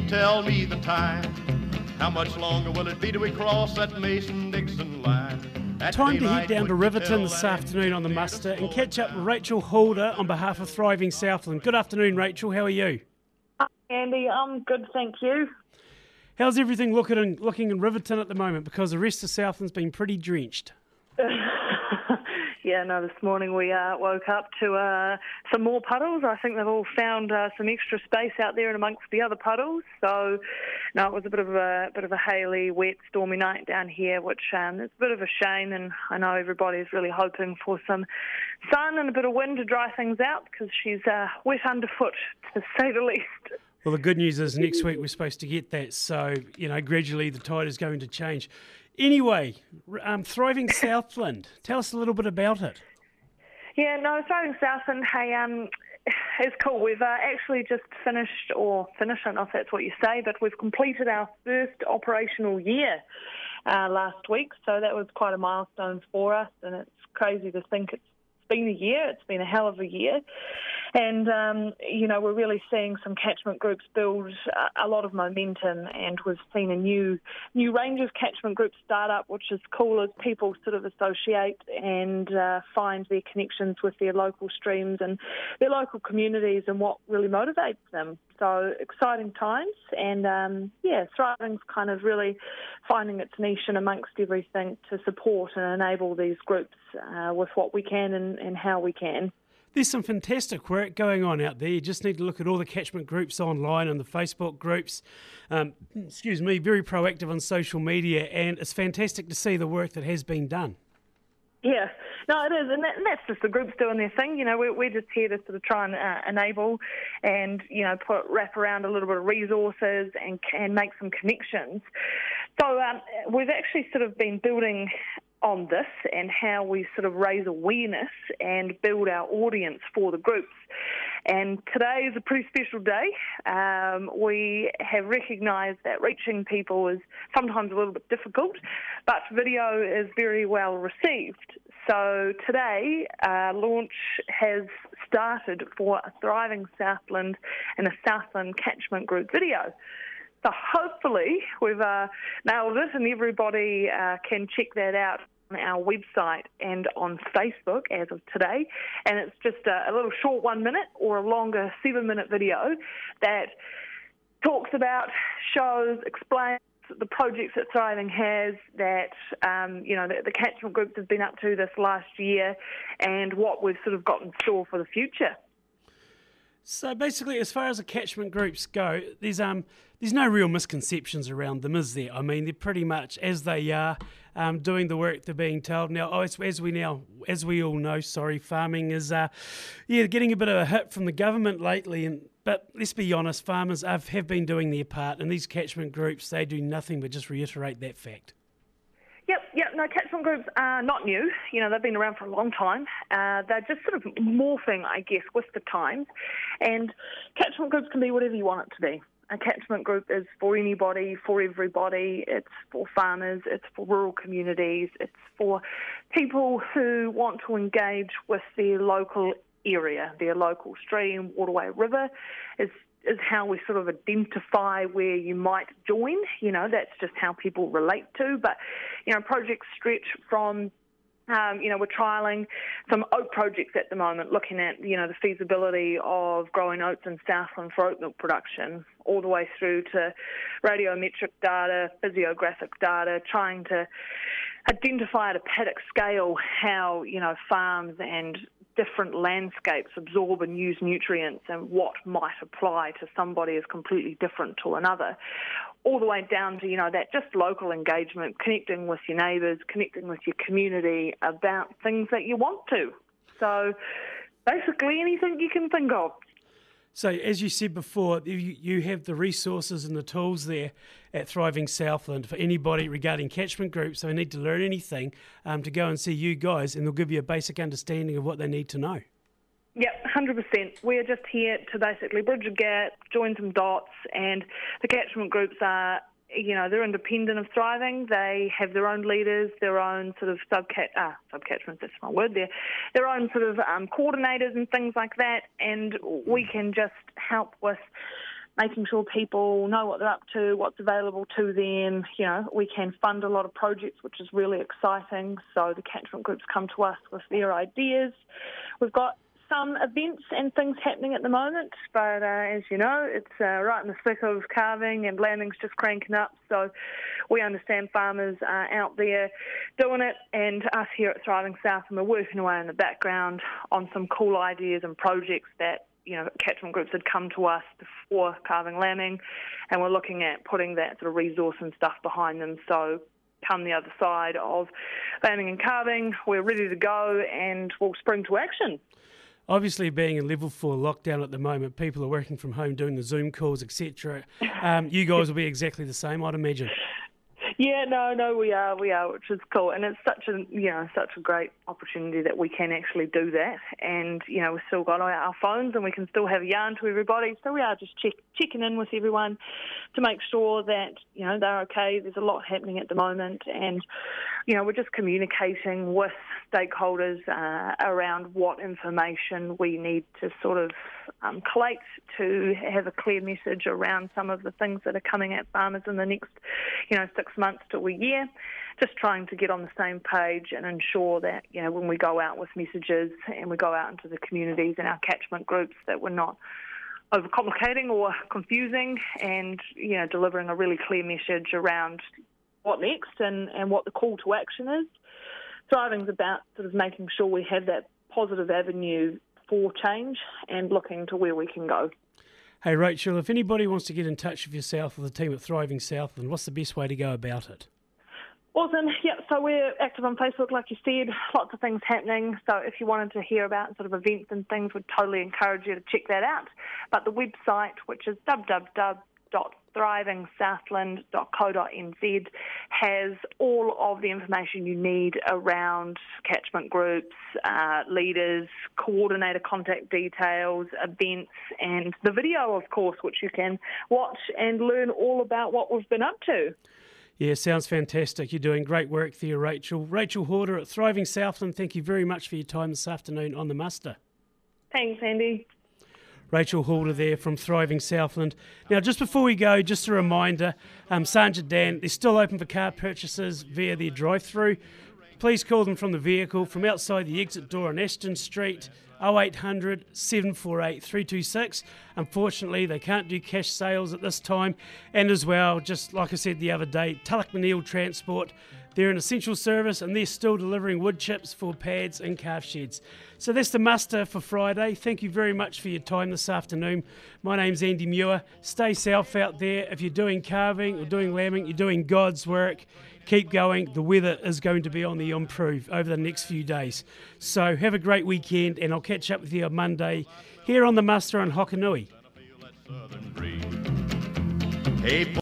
tell me the time. How much longer will it be till we cross that Mason-Dixon line? Time to head down to Riverton this afternoon on the muster and catch up with Rachel Halder on behalf of Thriving Southland. Good afternoon, Rachel. How are you? Andy, I'm good, thank you. How's everything looking in Riverton at the moment? Because the rest of Southland's been pretty drenched. Yeah, no, this morning we woke up to some more puddles. I think they've all found some extra space out there and amongst the other puddles. So, no, it was a bit of a haily, wet, stormy night down here, which is a bit of a shame. And I know everybody's really hoping for some sun and a bit of wind to dry things out because she's wet underfoot, to say the least. Well, the good news is next week we're supposed to get that. So, gradually the tide is going to change. Anyway, Thriving Southland, tell us a little bit about it. Yeah, no, Thriving Southland, hey, it's cool. We've actually just finished, I don't know if that's what you say, but we've completed our first operational year last week, so that was quite a milestone for us, and it's crazy to think it's been a year. It's been a hell of a year. And, we're really seeing some catchment groups build a lot of momentum, and we've seen a new range of catchment groups start up, which is cool as people sort of associate and find their connections with their local streams and their local communities and what really motivates them. So exciting times, and Thriving's kind of really finding its niche in amongst everything to support and enable these groups with what we can and how we can. There's some fantastic work going on out there. You just need to look at all the catchment groups online and the Facebook groups. Very proactive on social media, and it's fantastic to see the work that has been done. Yeah, no, it is, and that's just the groups doing their thing. We're just here to sort of try and enable and, wrap around a little bit of resources and make some connections. So we've actually sort of been building on this and how we sort of raise awareness and build our audience for the groups. And today is a pretty special day. We have recognised that reaching people is sometimes a little bit difficult, but video is very well received. So today, launch has started for a Thriving Southland and a Southland Catchment Group video. So hopefully we've nailed it, and everybody can check that out on our website and on Facebook as of today. And it's just a little short 1 minute or a longer 7-minute video that talks about, shows, explains the projects that Thriving has, that the catchment groups have been up to this last year, and what we've sort of got in store for the future. So basically, as far as the catchment groups go, there's no real misconceptions around them, is there? I mean, they're pretty much as they are, doing the work they're being told. Now, as we all know, farming is getting a bit of a hit from the government lately. But let's be honest, farmers have been doing their part, and these catchment groups, they do nothing but just reiterate that fact. Yep. No, catchment groups are not new. They've been around for a long time. They're just sort of morphing, I guess, with the times. And catchment groups can be whatever you want it to be. A catchment group is for anybody, for everybody. It's for farmers. It's for rural communities. It's for people who want to engage with their local area, their local stream, waterway, river. Is how we sort of identify where you might join. That's just how people relate to. But, projects stretch from, we're trialling some oat projects at the moment, looking at, the feasibility of growing oats in Southland for oat milk production, all the way through to radiometric data, physiographic data, trying to identify at a paddock scale how, farms and different landscapes absorb and use nutrients and what might apply to somebody is completely different to another, all the way down to, that just local engagement, connecting with your neighbours, connecting with your community about things that you want to. So basically anything you can think of. So as you said before, you have the resources and the tools there at Thriving Southland for anybody regarding catchment groups. So they need to learn anything to go and see you guys, and they'll give you a basic understanding of what they need to know. Yep, 100%. We're just here to basically bridge a gap, join some dots, and the catchment groups are, they're independent of Thriving. They have their own leaders, their own sort of subcatchments, that's my word there, their own sort of coordinators and things like that, and we can just help with making sure people know what they're up to, what's available to them. You know, we can fund a lot of projects, which is really exciting. So the catchment groups come to us with their ideas. We've got some events and things happening at the moment, but as you know, it's right in the thick of calving and lambing's just cranking up. So we understand farmers are out there doing it, and us here at Thriving South, and we're working away in the background on some cool ideas and projects that, you know, catchment groups had come to us before calving lambing, and we're looking at putting that sort of resource and stuff behind them. So come the other side of lambing and calving, we're ready to go and we'll spring to action. Obviously, being in level 4 lockdown at the moment, people are working from home, doing the Zoom calls, etc. You guys will be exactly the same, I'd imagine. Yeah, no, we are, which is cool, and it's such a great opportunity that we can actually do that, and you know, we've still got our phones and we can still have a yarn to everybody, so we are just checking in with everyone to make sure that, you know, they're okay. There's a lot happening at the moment, and you know, we're just communicating with stakeholders around what information we need to sort of collate to have a clear message around some of the things that are coming at farmers in the next, you know, 6 months to a year. Just trying to get on the same page and ensure that, you know, when we go out with messages and we go out into the communities and our catchment groups, that we're not overcomplicating or confusing, and, you know, delivering a really clear message around what next and what the call to action is. Thriving's about sort of making sure we have that positive avenue for change and looking to where we can go. Hey Rachel, if anybody wants to get in touch with yourself or the team at Thriving South, then what's the best way to go about it? Awesome. Yeah, so we're active on Facebook, like you said, lots of things happening. So if you wanted to hear about sort of events and things, we'd totally encourage you to check that out. But the website, which is www.thrivingsouthland.co.nz, has all of the information you need around catchment groups, leaders, coordinator contact details, events, and the video, of course, which you can watch and learn all about what we've been up to. Yeah, sounds fantastic. You're doing great work there, Rachel. Rachel Horder at Thriving Southland, thank you very much for your time this afternoon on the muster. Thanks, Andy. Rachel Horder there from Thriving Southland. Now, just before we go, just a reminder, Sergeant Dan, they're still open for car purchases via their drive-through. Please call them from the vehicle from outside the exit door on Ashton Street, 0800 748 326. Unfortunately, they can't do cash sales at this time. And as well, just like I said the other day, Tulloch Manil Transport, they're an essential service and they're still delivering wood chips for pads and calf sheds. So that's the muster for Friday. Thank you very much for your time this afternoon. My name's Andy Muir. Stay safe out there. If you're doing calving or doing lambing, you're doing God's work. Keep going. The weather is going to be on the improve over the next few days. So have a great weekend, and I'll catch up with you on Monday here on the muster on Hokanui. Hey,